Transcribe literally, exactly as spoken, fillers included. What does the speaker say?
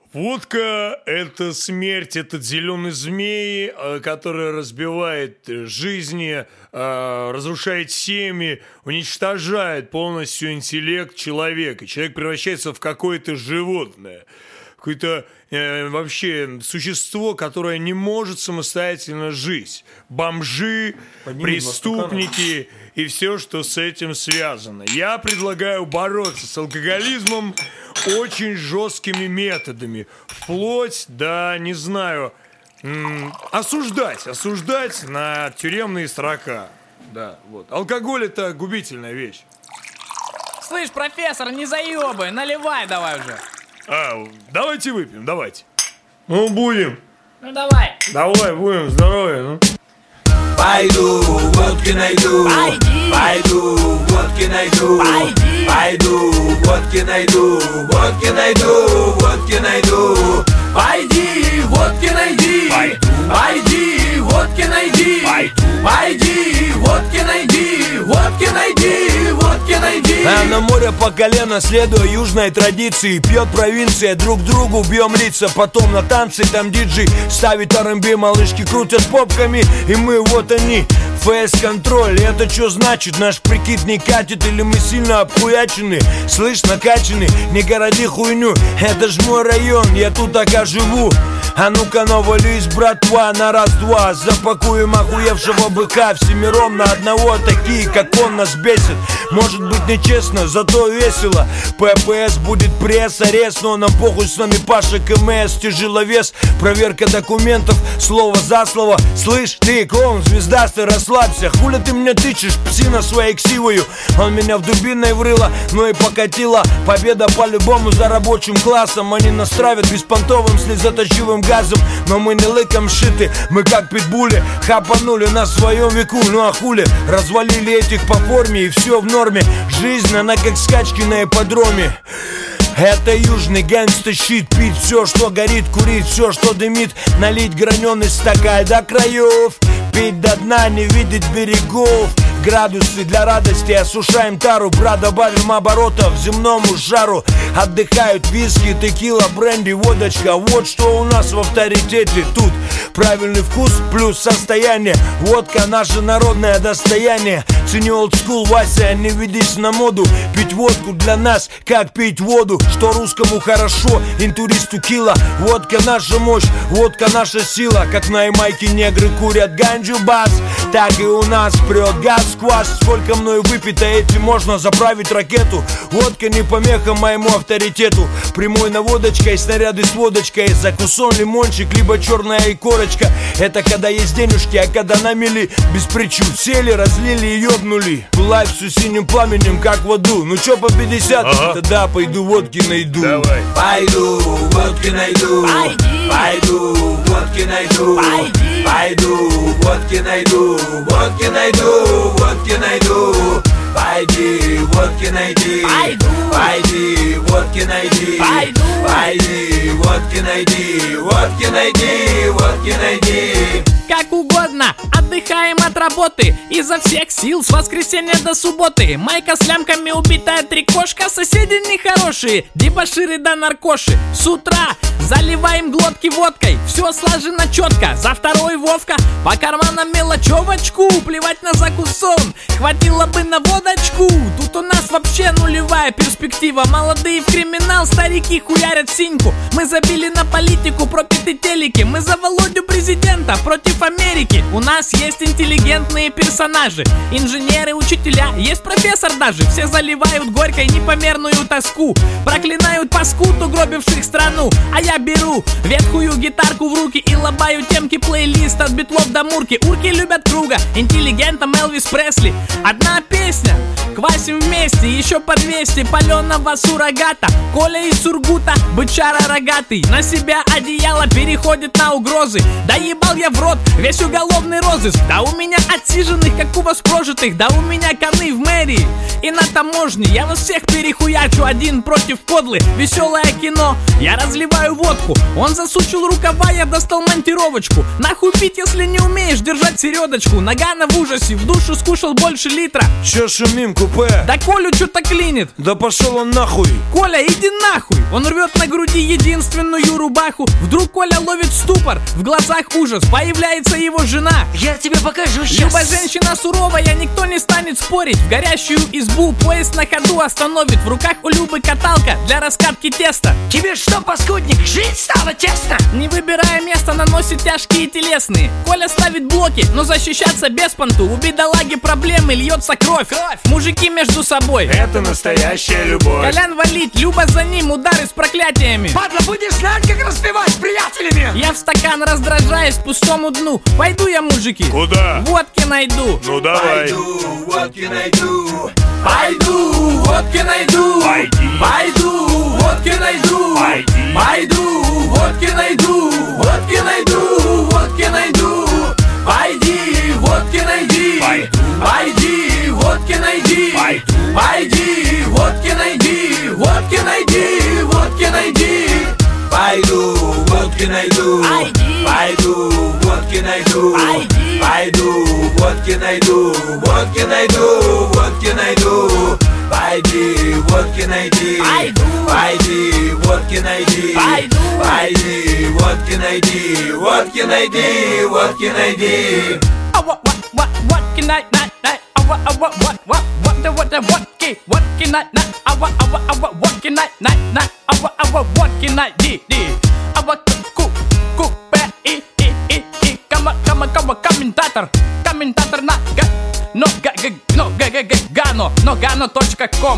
Водка – это смерть, это зеленый змей, который разбивает жизни, разрушает семьи, уничтожает полностью интеллект человека. Человек превращается в какое-то животное, какое-то э, вообще существо, которое не может самостоятельно жить. Бомжи, Подними преступники и все, что с этим связано. Я предлагаю бороться с алкоголизмом очень жесткими методами. Вплоть до, не знаю, м- осуждать, осуждать на тюремные срока. Да, вот. Алкоголь – это губительная вещь. Слышь, профессор, не заебай, наливай давай уже. А, давайте выпьем, давайте. Ну, будем. Ну, давай. Давай, будем, здоровья, ну. Пойду, водки найду. Пойди. Пойду, водки найду. Пойди. Пойду, водки найду. Водки найду, водки найду. Пойди, водки найди. Пойду. Пойди, водки найди. Пойду. Пойди, водки найди. Водки найди, водки найди. А на море по колено, следуя южной традиции. Пьет провинция, друг другу бьем лица. Потом на танцы, там диджей ставит ар энд би. Малышки крутят попками, и мы вот они. Фейс-контроль, это что значит? Наш прикид не катит или мы сильно обхуячены? Слышь, накачаны, не городи хуйню. Это ж мой район, я тут пока живу. А ну-ка навались, братва, на раз-два. Запакуем охуевшего быка всемиром на одного. Такие, как он, нас бесит. Может быть нечестно, зато весело. ППС будет пресс, арест. Но нам похуй, с нами Паша КМС, тяжеловес. Проверка документов, слово за слово. Слышь, ты, клоун звездастый, расслабься. Хули ты мне тычешь, псина своей ксивою. Он меня в дубиной врыло, ну и покатило. Победа по-любому за рабочим классом. Они нас травят беспонтовым слезоточивым газом. Но мы не лыком шиты, мы как питбули. Хапанули на своем веку, ну а хули. Развалили этих по форме и все в норме. Жизнь, она как скачки на ипподроме. Это южный гангста-щит. Пить все, что горит, курить все, что дымит. Налить граненый стакан до краев. Пить до дна, не видеть берегов. Градусы для радости, осушаем тару. Брат, добавим оборотов земному жару. Отдыхают виски, текила, бренди, водочка. Вот что у нас в авторитете тут. Правильный вкус плюс состояние. Водка наше народное достояние. Цени олдскул, Вася, не ведись на моду. Пить водку для нас, как пить воду. Что русскому хорошо, интуристу кило. Водка наша мощь, водка наша сила. Как на Ямайке негры курят ганджу бас, так и у нас прет газ сквозь. Сколько мною выпито, этим можно заправить ракету. Водка не помеха моему авторитету. Прямой наводочкой, снаряды с водочкой. Закусон, лимончик, либо черная икорочка. Это когда есть денежки, а когда на мели без причуд. Сели, разлили и ёбнули. Лайф с синим пламенем, как в аду. Ну чё по пятьдесят? Ага. Тогда пойду водки найду. Давай. Пойду, водки найду. Пойди. Пойду, водки найду. Пойди. Пойду, водки найду. Водки найду, водки найду. Пойди, водки найди. Пойду. Пойди, водки найди. Пойду. Пойди, водки найди. Водки найди, водки найди. Как угодно, отдыхаем от работы изо всех сил с воскресенья до субботы. Майка с лямками, убитая трикошка. Соседи нехорошие, дебоширы да наркоши. С утра заливаем глотки водкой. Все слажено четко, за второй Вовка. По карманам мелочевочку, плевать на закусон. Хватило бы на водочку. Тут у нас вообще нулевая перспектива. Молодые в криминал, старики хуярят синьку. Мы забили на политику, пропиты телеки. Мы за Володю президента, против Америки. У нас есть интеллигентные персонажи. Инженеры, учителя, есть профессор даже. Все заливают горькой непомерную тоску. Проклинают паскуд, угробивших страну. А я беру ветхую гитарку в руки и лобаю темки плейлист от битлов до мурки. Урки любят круга, интеллигентом Элвис Пресли. Одна песня, квасим вместе, еще по двести паленого суррогата. Коля из Сургута, бычара рогатый. На себя одеяло переходит на угрозы. Да ебал я в рот весь уголовный розыск. Да у меня отсиженных, как у вас прожитых. Да у меня коны в мэрии и на таможне. Я вас всех перехуячу, один против подлых. Веселое кино, я разливаю воду. водку. Он засучил рукава, я достал монтировочку. Нахуй пить, если не умеешь держать середочку. Нагано в ужасе, в душу скушал больше литра. Че шумим, купе? Да Колю что-то клинит. Да пошел он нахуй. Коля, иди нахуй. Он рвет на груди единственную рубаху. Вдруг Коля ловит ступор, в глазах ужас. Появляется его жена. Я тебе покажу сейчас. Люба женщина суровая, никто не станет спорить. В горящую избу поезд на ходу остановит. В руках у Любы каталка для раскатки теста. Тебе что, паскудник, жить стало тесно? Не выбирая место, наносит тяжкие телесные. Коля ставит блоки, но защищаться без понту. У бедолаги проблемы, льется кровь. кровь. Мужики между собой. Это настоящая любовь. Колян валит, Люба за ним, удары с проклятиями. Падла, будешь знать, как распевать с приятелями. Я в стакан раздражаюсь пустому дну. Пойду я, мужики. Куда? Водки найду. Ну давай. Пойду, водки найду. Пойду, водки найду. Пойди. Пойду, водки найду. Пойди. Пойду, водки найду. Водки найду, водки найду. Пойди, водки найди. Пойду. Пойди, водки найди. Пойду. Пойди, водки найди. Водки найди, водки найди. Пойду, водки найду. Пойди. Пойду, водки найду. Пойди. Пойду, водки найду. Водки найду, водки найду. Пойди, водки найди. Пойду. Пойди, водки найди. Пойду. Пойди, водки найди. Водки найди, водки найди. А what what what what can I not not? А what а what what what what the what the what can what can I not? А what а what а what what can I not not? А what а what what can I di di? А what ку ку пе и и и и кама кама кама комментатор комментатор на га но га га но га га га гано но гано точка ком.